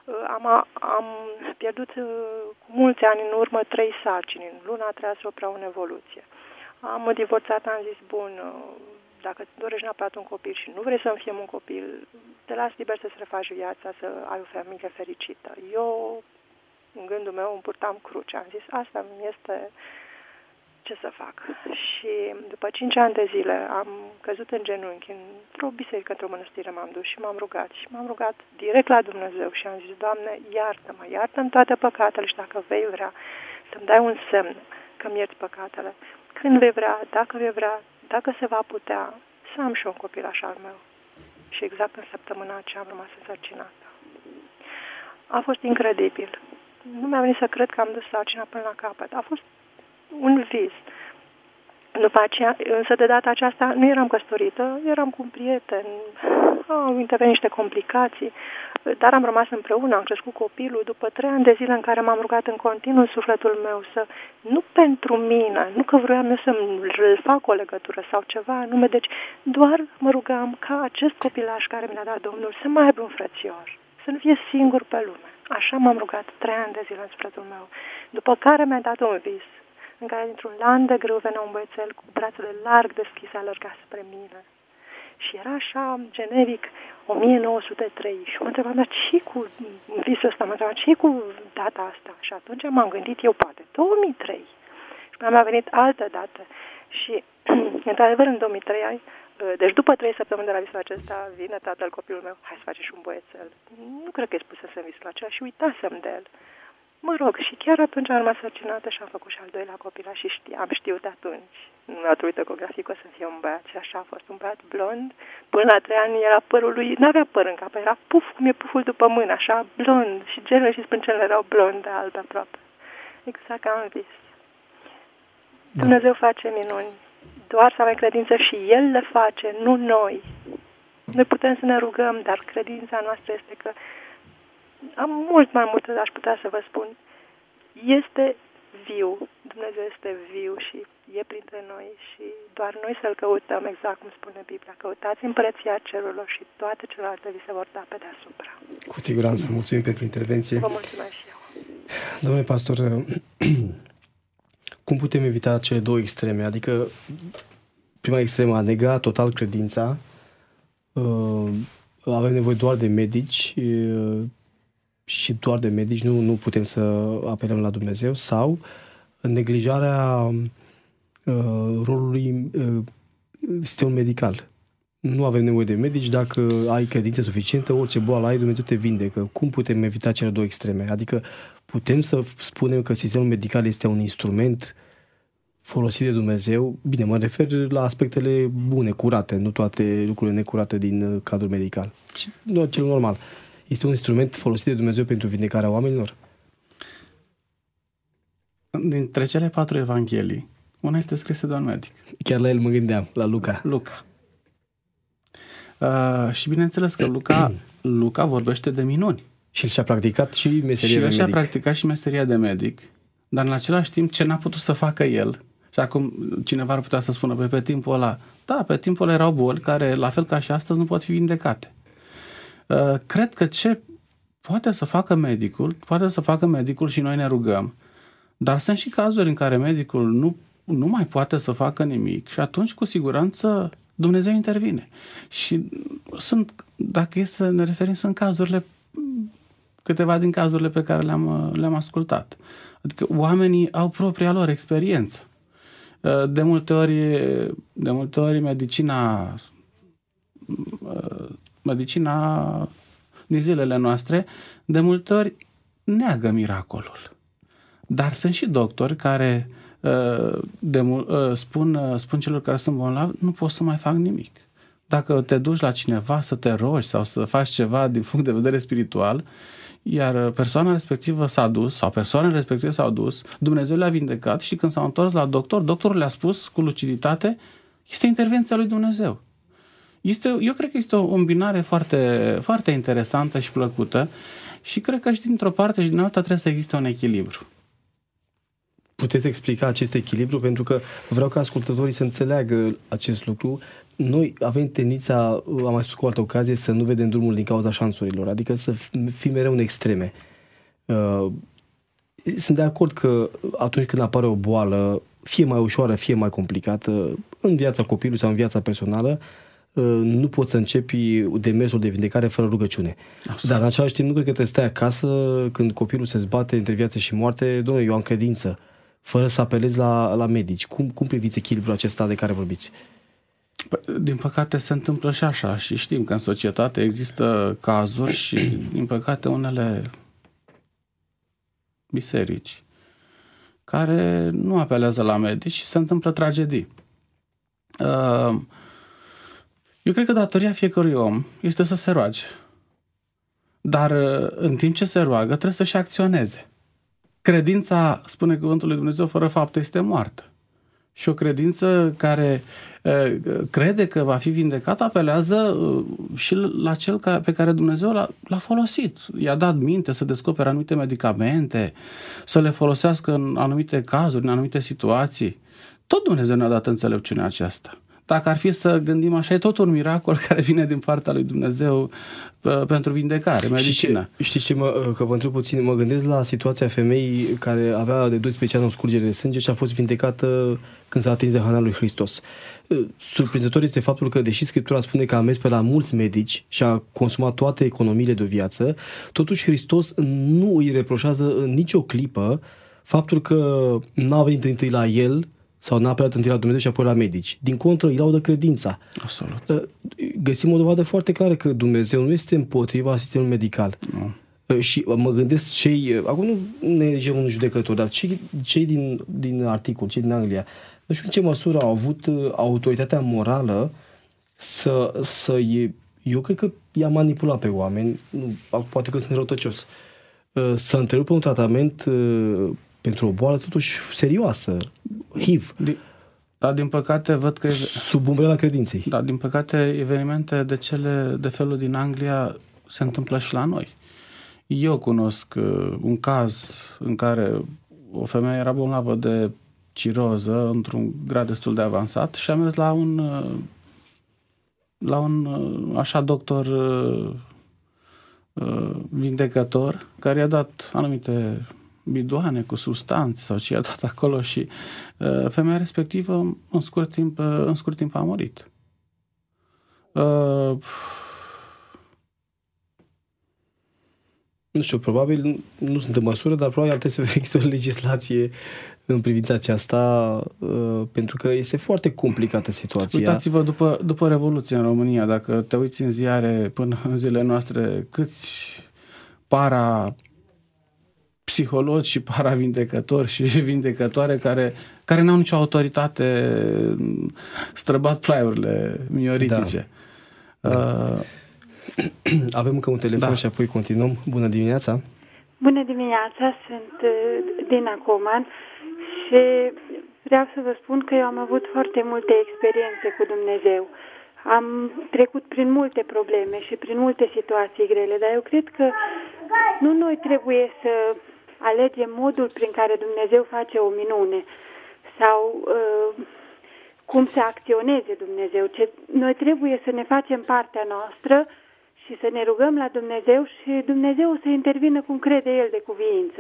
Am pierdut cu mulți ani în urmă 3 sarcini. În luna a treia se oprea în evoluție. Am divorțat, am zis, bun, dacă îți dorești neapărat un copil și nu vrei să-mi fie un copil, te las liber să-ți refaci viața, să ai o familie fericită. Eu, în gândul meu, îmi purtam cruce. Am zis, asta mi este ce să fac. Și după 5 ani de zile am căzut în genunchi, într-o biserică, într-o mănăstire m-am dus și m-am rugat. Și m-am rugat direct la Dumnezeu și am zis, Doamne, iartă-mă, iartă-mi toate păcatele și dacă vei vrea să-mi dai un semn că-mi ierți păcatele. Când vei vrea, dacă vei vrea, dacă se va putea, să am și un copilaș al meu. Și exact în săptămâna aceea am rămas însărcinată. A fost incredibil. Nu mi-a venit să cred că am dus sarcina până la capăt. A fost un vis. După aceea, însă de data aceasta nu eram căsătorită, eram cu un prieten. Au intervenit niște complicații, dar am rămas împreună, am crescut copilul după 3 ani de zile în care m-am rugat în continuu în sufletul meu să, nu pentru mine, nu că vroiam eu să-mi fac o legătură sau ceva anume, deci doar mă rugam ca acest copilaș care mi l-a dat Domnul să mai aibă un frățior, să nu fie singur pe lume. Așa m-am rugat 3 ani de zile în sufletul meu, după care mi-a dat un vis în care dintr-un lan de grâu venea un băiețel cu brațele larg deschise, alerga spre mine. Și era așa generic 1903 și mă întrebam, dar ce cu visul ăsta? Mă întrebam, ce cu data asta? Și atunci m-am gândit eu, poate 2003. Și mi-a venit altă dată. Și într-adevăr în 2003, deci după 3 săptămâni de la visul acesta, vine tatăl copilul meu, hai să facem și un băiețel. Nu cred că îi spusesem visul acela și uitasem de el. Mă rog, și chiar atunci am rămas sărcinată și am făcut și al doilea copil și am știut atunci. Nu mi-a trebuit ecografie că o să fie un băiat și așa a fost un băiat blond. Până la 3 ani era părul lui, n-avea păr în cap, era puf, cum e puful după mână, așa blond și genurile și sprâncenele erau blonde, albe aproape. Exact ca în vis. Dumnezeu face minuni. Doar să avem credință și El le face, nu noi. Noi putem să ne rugăm, dar credința noastră este că am mult mai multe, aș putea să vă spun. Este viu. Dumnezeu este viu și e printre noi și doar noi să-L căutăm, exact cum spune Biblia. Căutați împărăția cerurilor și toate celelalte vi se vor da pe deasupra. Cu siguranță. Mulțumim pentru intervenție. Vă mulțumesc și eu. Domnule pastor, cum putem evita cele două extreme? Adică prima extremă a nega total credința, avem nevoie doar de medici și doar de medici, nu putem să apelăm la Dumnezeu, sau neglijarea rolului sistemului medical. Nu avem nevoie de medici, dacă ai credință suficientă, orice boală ai, Dumnezeu te vindecă. Cum putem evita cele două extreme? Adică putem să spunem că sistemul medical este un instrument folosit de Dumnezeu, bine, mă refer la aspectele bune, curate, nu toate lucrurile necurate din cadrul medical. Nu, cel normal. Este un instrument folosit de Dumnezeu pentru vindecarea oamenilor? Dintre cele 4 evanghelii, una este scrisă de un medic. Chiar la el mă gândeam, la Luca. Luca. Și bineînțeles că Luca vorbește de minuni. Și el și-a practicat și meseria de medic. Și el și-a practicat și meseria de medic, dar în același timp ce n-a putut să facă el, și acum cineva ar putea să spună, pe timpul ăla, da, pe timpul ăla erau boli care, la fel ca și astăzi, nu pot fi vindecate. Cred că ce poate să facă medicul și noi ne rugăm, dar sunt și cazuri în care medicul nu mai poate să facă nimic și atunci cu siguranță Dumnezeu intervine. Și dacă e să ne referim, sunt câteva din cazurile pe care le-am ascultat. Adică oamenii au propria lor experiență. De multe ori medicina din zilele noastre de multe ori neagă miracolul. Dar sunt și doctori care spun celor care sunt bolnavi, nu pot să mai fac nimic. dacă te duci la cineva să te rogi sau să faci ceva din punct de vedere spiritual, iar persoana respectivă s-a dus sau persoanele respective s-au dus, Dumnezeu le-a vindecat și când s-au întors la doctor, doctorul le-a spus cu luciditate, este intervenția lui Dumnezeu. Eu cred că este o îmbinare foarte, foarte interesantă și plăcută și cred că și dintr-o parte și din alta trebuie să existe un echilibru. Puteți explica acest echilibru? Pentru că vreau ca ascultătorii să înțeleagă acest lucru. Noi avem tendința, am mai spus cu o altă ocazie, să nu vedem drumul din cauza șansurilor, adică să fim mereu în extreme. Sunt de acord că atunci când apare o boală, fie mai ușoară, fie mai complicată, în viața copilului sau în viața personală, nu poți să începi demersul de vindecare fără rugăciune. Absolut. Dar în același timp nu cred că trebuie să stai acasă când copilul se zbate între viață și moarte. Dom'le, eu am credință, fără să apelezi la medici. Cum priviți echilibrul acesta de care vorbiți? Din păcate se întâmplă și așa și știm că în societate există cazuri și din păcate unele biserici care nu apelează la medici și se întâmplă tragedii. Eu cred că datoria fiecărui om este să se roage. Dar în timp ce se roagă trebuie să și acționeze. Credința, spune cuvântul lui Dumnezeu, fără faptă este moartă. Și o credință care crede că va fi vindecat apelează și la cel pe care Dumnezeu l-a folosit. I-a dat minte să descopere anumite medicamente, să le folosească în anumite cazuri, în anumite situații. Tot Dumnezeu ne-a dat înțelepciunea aceasta. Dacă ar fi să gândim așa, e tot un miracol care vine din partea lui Dumnezeu pentru vindecare, medicină. Știți ce, că vă întreb puțin, mă gândesc la situația femeii care avea de 12 ani o scurgere de sânge și a fost vindecată când s-a atins de hrana lui Hristos. Surprinzător este faptul că, deși Scriptura spune că a mers pe la mulți medici și a consumat toate economiile de o viață, totuși Hristos nu îi reproșează în nicio clipă faptul că n-a venit întâi la el sau n-a apelat întâi la Dumnezeu și apoi la medici. Din contră, îi laudă credința. Absolut. Găsim o dovadă foarte clară că Dumnezeu nu este împotriva sistemului medical. Nu. Și mă gândesc acum nu ne erigem un judecător, dar cei din articol, cei din Anglia, nu știu în ce măsură au avut autoritatea morală eu cred că i-a manipulat pe oameni, poate că sunt răutăcios, să întrerupă un tratament pentru o boală totuși serioasă, HIV. Da, din păcate văd că... Sub umbrela credinței. Da, din păcate evenimente de felul din Anglia se întâmplă și la noi. Eu cunosc un caz în care o femeie era bolnavă de ciroză într-un grad destul de avansat și a mers la un așa doctor vindecător care i-a dat anumite bidoane cu substanțe sau ce i-a dat acolo și femeia respectivă în scurt timp a murit. Nu știu, probabil nu sunt în măsură, dar probabil ar trebui să există o legislație în privința aceasta, pentru că este foarte complicată situația. Uitați-vă după Revoluție în România, dacă te uiți în ziare până în zilele noastre, câți psihologi și paravindecători și vindecătoare care n-au nicio autoritate, străbat plaiurile mioritice. Da. Avem încă un telefon și apoi continuăm. Bună dimineața! Bună dimineața! Sunt Dina Coman și vreau să vă spun că eu am avut foarte multe experiențe cu Dumnezeu. Am trecut prin multe probleme și prin multe situații grele, dar eu cred că nu noi trebuie să alegem modul prin care Dumnezeu face o minune sau cum să acționeze Dumnezeu. Noi trebuie să ne facem partea noastră și să ne rugăm la Dumnezeu și Dumnezeu o să intervină cum crede El de cuviință.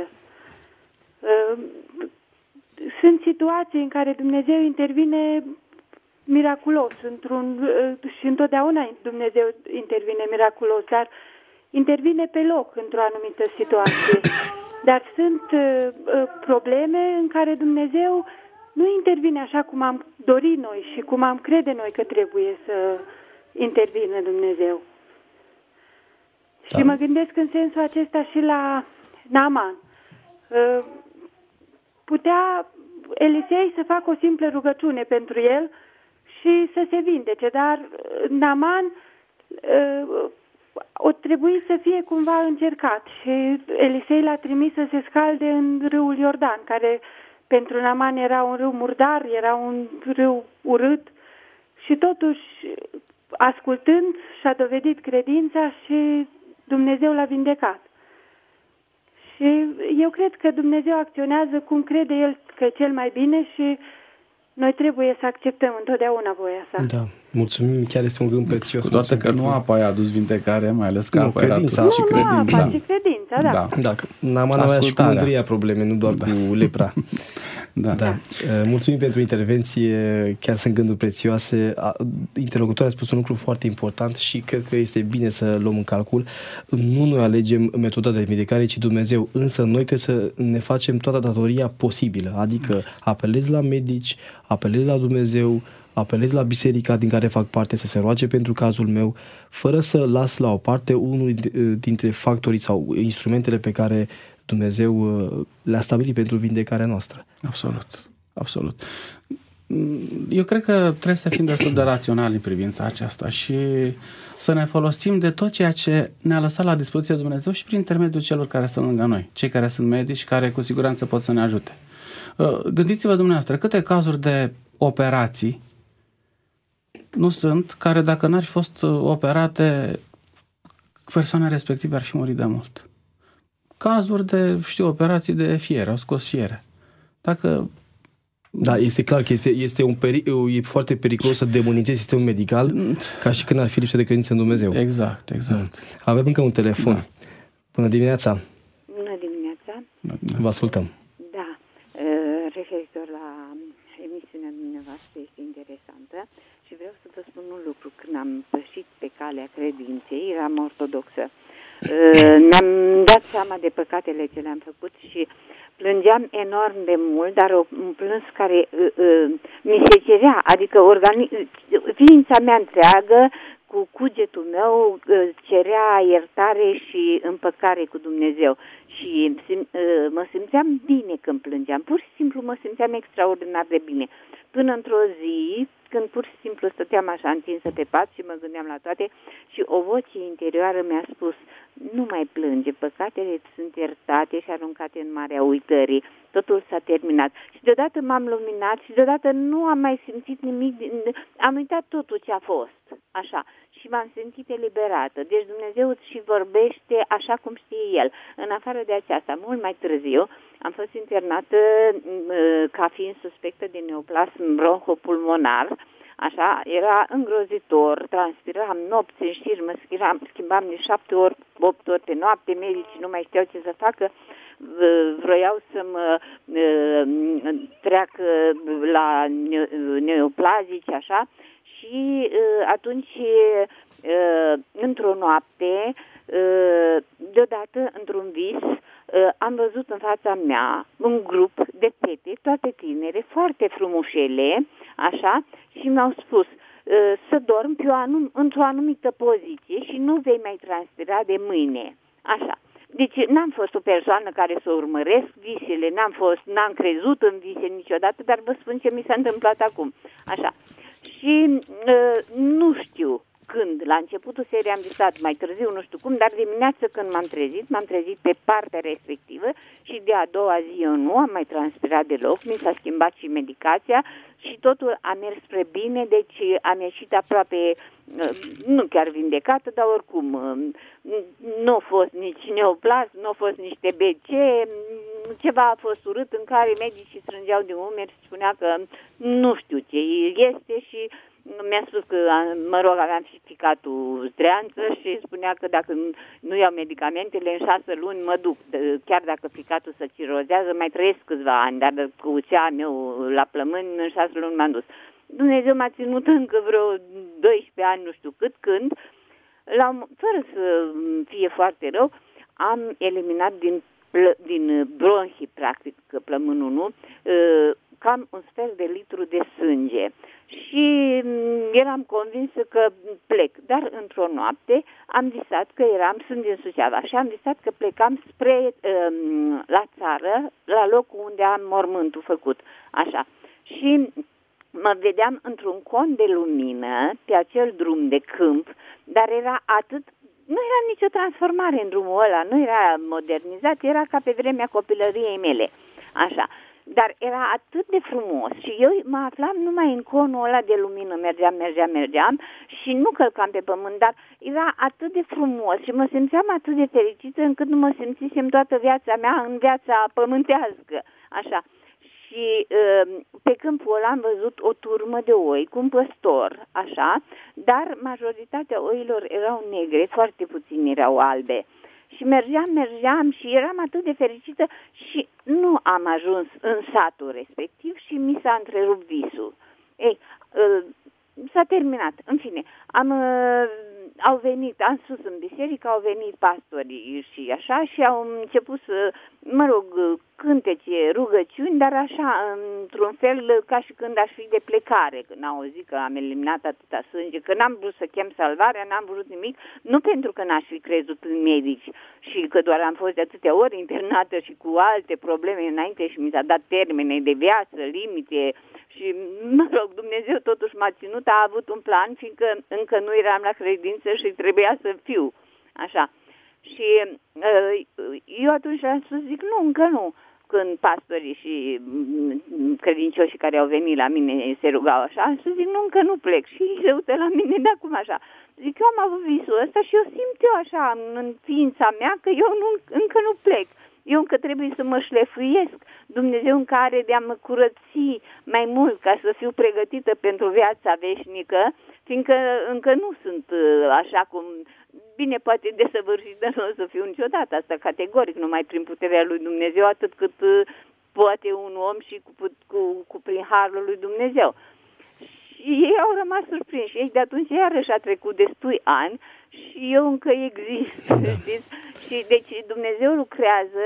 Sunt situații în care Dumnezeu intervine miraculos și întotdeauna Dumnezeu intervine miraculos, dar intervine pe loc într-o anumită situație. Dar sunt probleme în care Dumnezeu nu intervine așa cum am dorit noi și cum am crede noi că trebuie să intervină Dumnezeu. Da. Și mă gândesc în sensul acesta și la Naaman. Putea Elisei să facă o simplă rugăciune pentru el și și să se vindece. Dar Naaman o trebuie să fie cumva încercat și Elisei l-a trimis să se scalde în râul Iordan, care pentru Naaman era un râu murdar, era un râu urât și totuși, ascultând, și-a dovedit credința și Dumnezeu l-a vindecat. Și eu cred că Dumnezeu acționează cum crede El că e cel mai bine și noi trebuie să acceptăm întotdeauna voia sa. Da, mulțumim, chiar este un gând prețios. Cu toate că nu apa i-a adus vindecare, mai ales că apa credința. era și credința. Nu, și credința, da. Da, Naaman avea și cu mândria probleme, nu doar cu lepra. Da. Mulțumim pentru intervenție, chiar sunt gânduri prețioase. Interlocutorul a spus un lucru foarte important și cred că este bine să luăm în calcul. Nu noi alegem metoda de vindecare, ci Dumnezeu, însă noi trebuie să ne facem toată datoria posibilă, adică apelezi la medici, apelezi la Dumnezeu, apelez la biserica din care fac parte să se roage pentru cazul meu, fără să las la o parte unul dintre factorii sau instrumentele pe care Dumnezeu le-a stabilit pentru vindecarea noastră. Absolut. Eu cred că trebuie să fim destul de raționali în privința aceasta și să ne folosim de tot ceea ce ne-a lăsat la dispoziție Dumnezeu și prin intermediul celor care sunt lângă noi, cei care sunt medici, care cu siguranță pot să ne ajute. Gândiți-vă dumneavoastră, câte cazuri de operații nu sunt, care dacă n-ar fi fost operate, persoana respective ar fi murit de mult. Cazuri de, operații de fiere, au scos fiere. Dacă... Da, este clar că e foarte periculos să demonizezi sistemul medical, ca și când ar fi lipsă de credință în Dumnezeu. Exact. Avem încă un telefon. Da. Bună dimineața! Bună dimineața! Vă ascultăm. Da, referitor la emisiunea dumneavoastră este interesantă și vreau să vă spun un lucru. Când am pășit pe calea credinței, eram ortodoxă. Mi-am dat seama de păcatele ce le-am făcut și plângeam enorm de mult, dar un plâns care mi se cerea, adică ființa mea întreagă cu cugetul meu cerea iertare și împăcare cu Dumnezeu și mă simțeam bine când plângeam, pur și simplu mă simțeam extraordinar de bine, până într-o zi când pur și simplu stăteam așa întinsă pe pat și mă gândeam la toate și o voce interioară mi-a spus: nu mai plânge, păcatele sunt iertate și aruncate în marea uitării, totul s-a terminat. Și deodată m-am luminat și deodată nu am mai simțit nimic, am uitat totul ce a fost, așa, și m-am simțit eliberată. Deci Dumnezeu și vorbește așa cum știe El. În afară de aceasta, mult mai târziu, am fost internată ca fiind suspectă de neoplasm bronhopulmonar. Așa, era îngrozitor, transpiram nopți în șir, mă schimbam de 7 ori, 8 ori pe noapte, medicii nu mai știau ce să facă, vroiau să mă treacă la neoplazici, așa, și atunci, într-o noapte, deodată, într-un vis, am văzut în fața mea un grup de fete, toate tinere, foarte frumușele, așa, și mi-au spus să dorm pe într-o anumită poziție și nu vei mai transpira de mâine, așa. Deci n-am fost o persoană care să urmăresc visele, n-am crezut în vise niciodată, dar vă spun ce mi s-a întâmplat acum, așa. Și nu știu când, la începutul serii am visat, mai târziu nu știu cum, dar dimineață când m-am trezit pe partea respectivă și de a doua zi eu nu am mai transpirat deloc, mi s-a schimbat și medicația și totul a mers spre bine, deci am ieșit aproape, nu chiar vindecată, dar oricum nu a fost nici neoplasm, nu a fost nici TBC, ceva a fost urât în care medicii strângeau de umeri și spunea că nu știu ce este și mi-a spus că, mă rog, aveam și ficatul zdreanță și spunea că dacă nu iau medicamentele, în 6 luni mă duc. Chiar dacă ficatul se cirozează, mai trăiesc câțiva ani, dar cu cea meu la plămâni, în 6 luni m-am dus. Dumnezeu m-a ținut încă vreo 12 ani, nu știu cât, când, fără să fie foarte rău, am eliminat din bronhi, practic, plămânul nu, cam un sfert de litru de sânge. Și eram convinsă că plec, dar într-o noapte am visat că sunt din Suceava și am visat că plecam spre la țară, la locul unde am mormântul făcut, așa. Și mă vedeam într-un con de lumină pe acel drum de câmp, dar era atât, nu era nicio transformare în drumul ăla, nu era modernizat, era ca pe vremea copilăriei mele, așa. Dar era atât de frumos și eu mă aflam numai în conul ăla de lumină, mergeam și nu călcam pe pământ, dar era atât de frumos și mă simțeam atât de fericită încât nu mă simțisem toată viața mea în viața pământească, așa. Și pe câmpul ăla am văzut o turmă de oi cu un păstor, așa, dar majoritatea oilor erau negre, foarte puțini erau albe. Și mergeam și eram atât de fericită și nu am ajuns în satul respectiv și mi s-a întrerupt visul. Ei, s-a terminat. În fine, au venit, am sus în biserică, au venit pastorii și așa și au început să, cântece, rugăciuni, dar așa, într-un fel, ca și când aș fi de plecare, când au auzit că am eliminat atâta sânge, că n-am vrut să chem salvarea, n-am vrut nimic, nu pentru că n-aș fi crezut în medici și că doar am fost de atâtea ori internată și cu alte probleme înainte și mi s-a dat termene de viață, limite și, Dumnezeu totuși m-a ținut, a avut un plan, fiindcă încă nu eram la credință și trebuia să fiu, așa. Și eu atunci am spus, zic, nu, încă nu. Când pastorii și credincioșii care au venit la mine se rugau așa, am spus, zic, nu, încă nu plec. Și se uită la mine, de acum așa. Zic, eu am avut visul ăsta și eu simt eu așa în ființa mea că eu încă nu plec. Eu încă trebuie să mă șlefuiesc. Dumnezeu încă are de a mă curăți mai mult ca să fiu pregătită pentru viața veșnică, fiindcă încă nu sunt așa cum... Bine, poate desăvârșită nu o să fiu niciodată, asta categoric, numai prin puterea lui Dumnezeu, atât cât poate un om și prin harul lui Dumnezeu. Și ei au rămas surprinși. Ei de atunci iarăși a trecut destui ani și eu încă exist, știți? Și deci Dumnezeu lucrează,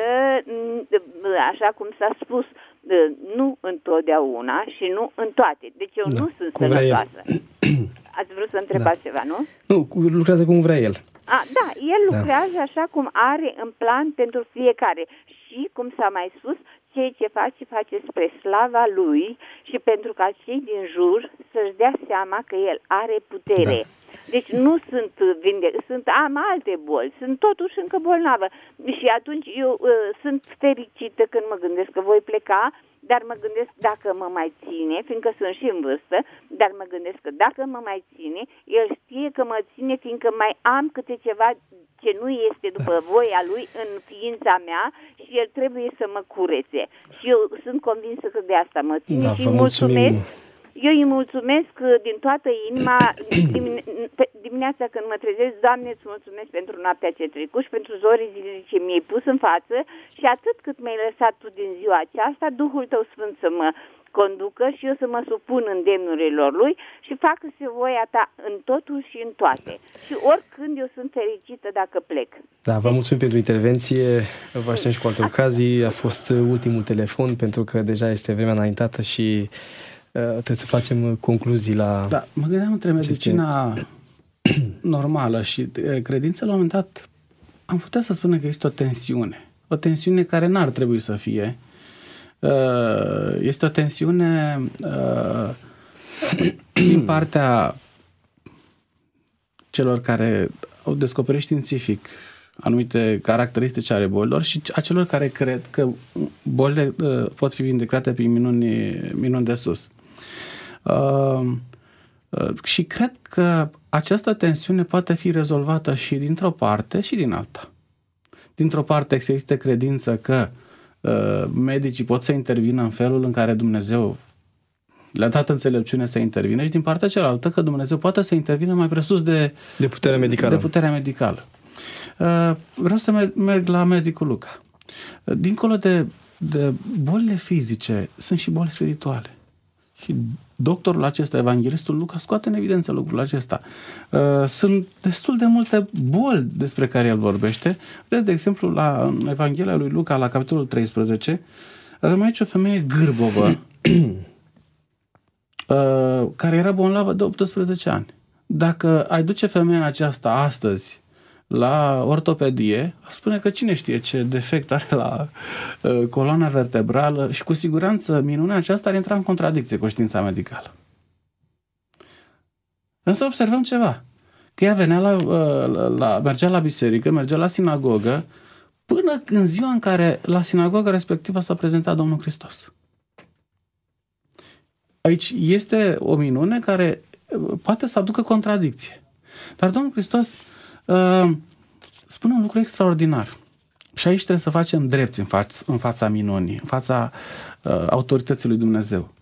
așa cum s-a spus, nu întotdeauna și nu în toate. Deci eu nu sunt sănătoasă. Ați vrut să întrebați ceva, nu? Nu, lucrează cum vrea el. Da, el lucrează așa cum are în plan pentru fiecare. Și, cum s-a mai spus, ceea ce face spre slava lui și pentru ca cei din jur să-și dea seama că el are putere. Da. Deci nu am alte boli, sunt totuși încă bolnavă. Și atunci eu sunt fericită când mă gândesc că voi pleca, dar mă gândesc dacă mă mai ține, fiindcă sunt și în vârstă, dar mă gândesc că dacă mă mai ține, el știe că mă ține, fiindcă mai am câte ceva ce nu este după voia lui în ființa mea și el trebuie să mă curețe. Și eu sunt convinsă că de asta mă ține și îi mulțumesc. Eu îi mulțumesc din toată inima dimineața când mă trezesc, Doamne, îți mulțumesc pentru noaptea ce trecut și pentru zorii zilei ce mi-ai pus în față și atât cât mi-ai lăsat tu din ziua aceasta, Duhul tău Sfânt să mă conducă și eu să mă supun îndemnurilor lui și facă-se voia ta în totul și în toate. Și oricând eu sunt fericită dacă plec. Da, vă mulțumim pentru intervenție, vă așteptăm și cu alte ocazii. A fost ultimul telefon pentru că deja este vremea înaintată și trebuie să facem concluzii la... Da, mă gândeam între medicina normală și credință, la un moment dat am putea să spunem că este o tensiune care n-ar trebui să fie. Este o tensiune din partea celor care au descoperit științific anumite caracteristici ale bolilor și a celor care cred că bolile pot fi vindecate prin minuni de sus. Și cred că această tensiune poate fi rezolvată și dintr-o parte și din alta. Dintr-o parte există credință că medicii pot să intervină în felul în care Dumnezeu le-a dat înțelepciune să intervină și din partea cealaltă că Dumnezeu poate să intervină mai presus de puterea medicală. Vreau să merg la medicul Luca. Dincolo de bolile fizice, sunt și boli spirituale. Și doctorul acesta, evanghelistul Luca, scoate în evidență lucrul acesta. Sunt destul de multe boli despre care el vorbește. Vedeți, de exemplu, la Evanghelia lui Luca, la capitolul 13, avem aici o femeie gârbovă care era bolnavă de 18 ani. Dacă ai duce femeia aceasta astăzi la ortopedie, spune că cine știe ce defect are la coloana vertebrală și cu siguranță minunea aceasta ar intra în contradicție cu știința medicală. Însă observăm ceva, că ea venea mergea la biserică, mergea la sinagogă, până în ziua în care la sinagoga respectivă s-a prezentat Domnul Hristos. Aici este o minune care poate să aducă contradicție. Dar Domnul Hristos spune un lucru extraordinar. Și aici trebuie să facem drepți în fața minunii, în fața autorității lui Dumnezeu.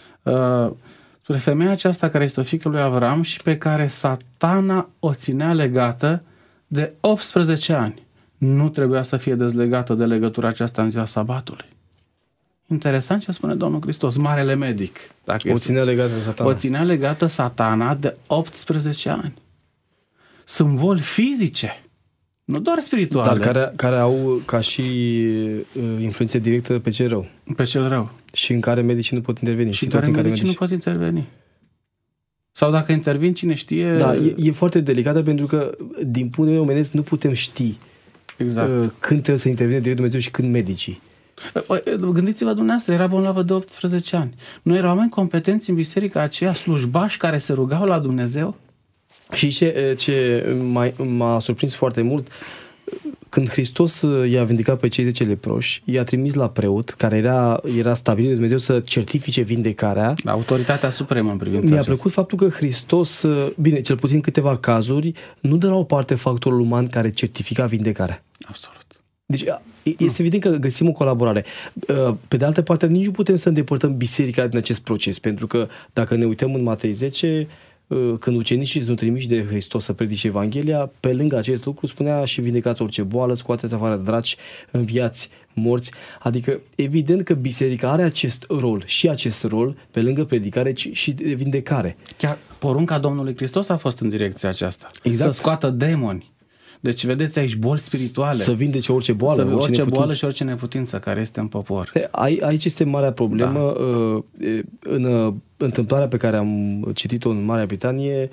Spre femeia aceasta care este o fiică lui Avram și pe care Satana o ținea legată de 18 ani. Nu trebuia să fie dezlegată de legătura aceasta în ziua sabatului. Interesant ce spune Domnul Hristos, marele medic. O ținea legată de Satana. O ținea legată Satana de 18 ani. Sunt boli fizice, nu doar spirituale. Dar care au ca și influență directă pe cel rău. Pe cel rău. Și în care medicii nu pot interveni. Și în care medicii nu pot interveni. Sau dacă intervin, cine știe... Da, e foarte delicată pentru că, din punct de vedere omenesc, nu putem ști când trebuie să intervine direct Dumnezeu și când medicii. Gândiți-vă dumneavoastră, era bolnavă de 18 ani. Nu erau oameni competenți în biserica aceea, slujbași care se rugau la Dumnezeu? Și ce m-a surprins foarte mult, când Hristos i-a vindecat pe cei 10 leproși, i-a trimis la preot, care era stabilit de Dumnezeu să certifice vindecarea. Autoritatea supremă în privința Mi-a plăcut faptul că Hristos, bine, cel puțin câteva cazuri, nu dă la o parte factorul uman care certifica vindecarea. Absolut. Deci este evident că găsim o colaborare. Pe de altă parte, nici nu putem să îndepărtăm biserica din acest proces, pentru că dacă ne uităm în Matei 10, când ucenicii sunt trimiși de Hristos să predice Evanghelia, pe lângă acest lucru spunea și vindecați orice boală, scoateți afară draci, înviați morți. Adică evident că biserica are acest rol, pe lângă predicare și vindecare. Chiar porunca Domnului Hristos a fost în direcția aceasta. Exact. Să scoată demoni. Deci vedeți aici boli spirituale. Să vindece orice boală. Orice boală și orice neputință care este în popor. Aici este marea problemă. Da. În întâmplarea pe care am citit-o în Marea Britanie,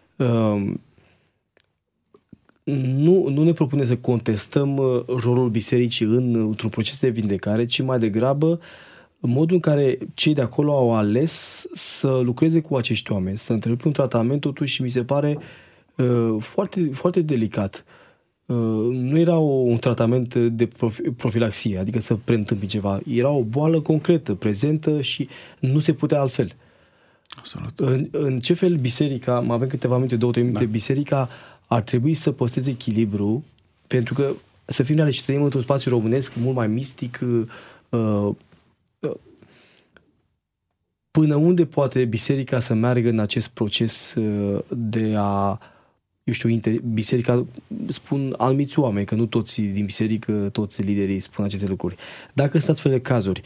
nu ne propune să contestăm rolul bisericii într-un proces de vindecare, ci mai degrabă modul în care cei de acolo au ales să lucreze cu acești oameni, să întrerupă un tratament, totuși mi se pare foarte, foarte delicat. Nu era un tratament de profilaxie, adică să preîntâmpi ceva. Era o boală concretă, prezentă și nu se putea altfel. Absolut. În ce fel biserica, mai avem câteva minute, 2-3 minute, biserica ar trebui să păstreze echilibru, pentru că, să fim realiști, trăim într-un spațiu românesc mult mai mistic. Până unde poate biserica să meargă în acest proces de a, biserica, spun anumiți oameni, că nu toți din biserică, toți liderii spun aceste lucruri. Dacă sunt astfel de cazuri,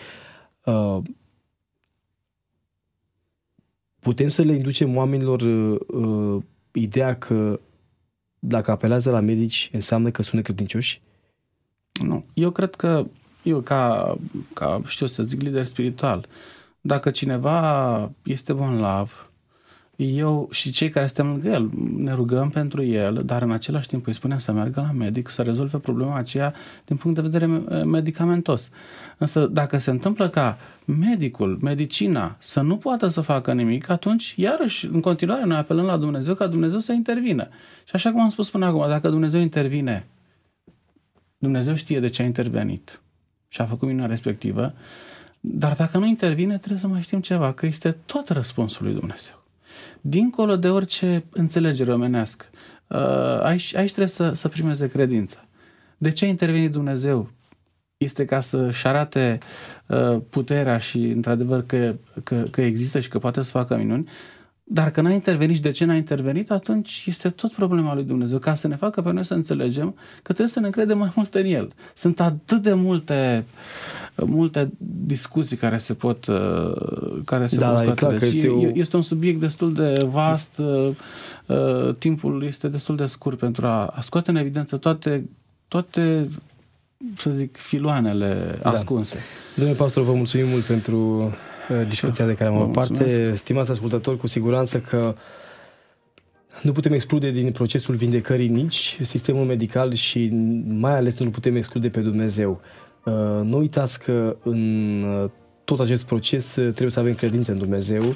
putem să le inducem oamenilor ideea că dacă apelează la medici înseamnă că sunt necredincioși? Nu. Eu cred că ca să zic, lider spiritual, dacă cineva este bolnav, eu și cei care suntem lângă el ne rugăm pentru el, dar în același timp îi spunem să meargă la medic, să rezolve problema aceea din punct de vedere medicamentos. Însă dacă se întâmplă ca medicina să nu poată să facă nimic, atunci iarăși în continuare noi apelăm la Dumnezeu ca Dumnezeu să intervină. Și așa cum am spus până acum, dacă Dumnezeu intervine, Dumnezeu știe de ce a intervenit și a făcut minunea respectivă, dar dacă nu intervine, trebuie să mai știm ceva, că este tot răspunsul lui Dumnezeu. Dincolo de orice înțelegere omenească, aici trebuie să primeze credința. De ce a intervenit Dumnezeu? Este ca să-și arate puterea și, într-adevăr, că există și că poate să facă minuni, dar că n-a intervenit și de ce n-a intervenit, atunci este tot problema lui Dumnezeu, ca să ne facă pe noi să înțelegem că trebuie să ne credem mai mult în El. Sunt atât de multe discuții care se pot scoate. Clar că este un subiect destul de vast, timpul este destul de scurt pentru a scoate în evidență toate, să zic, filoanele ascunse. Domnule pastor, vă mulțumim mult pentru discuția de care am avut parte. Stimați ascultători, cu siguranță că nu putem exclude din procesul vindecării nici sistemul medical și mai ales nu putem exclude pe Dumnezeu. Nu uitați că în tot acest proces trebuie să avem credință în Dumnezeu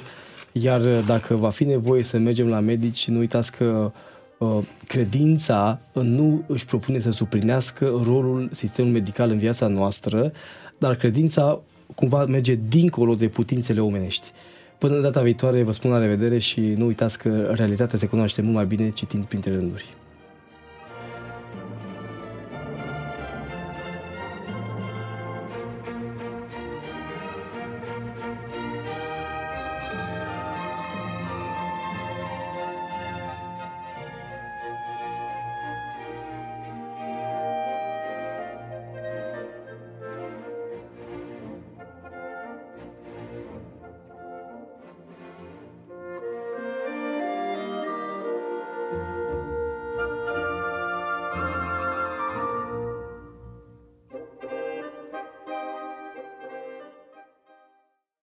Iar dacă va fi nevoie să mergem la medici, nu uitați că credința nu își propune să suplinească rolul sistemului medical în viața noastră, dar credința cumva merge dincolo de putințele omenești. Până data viitoare vă spun la revedere și nu uitați că realitatea se cunoaște mult mai bine citind printre rânduri.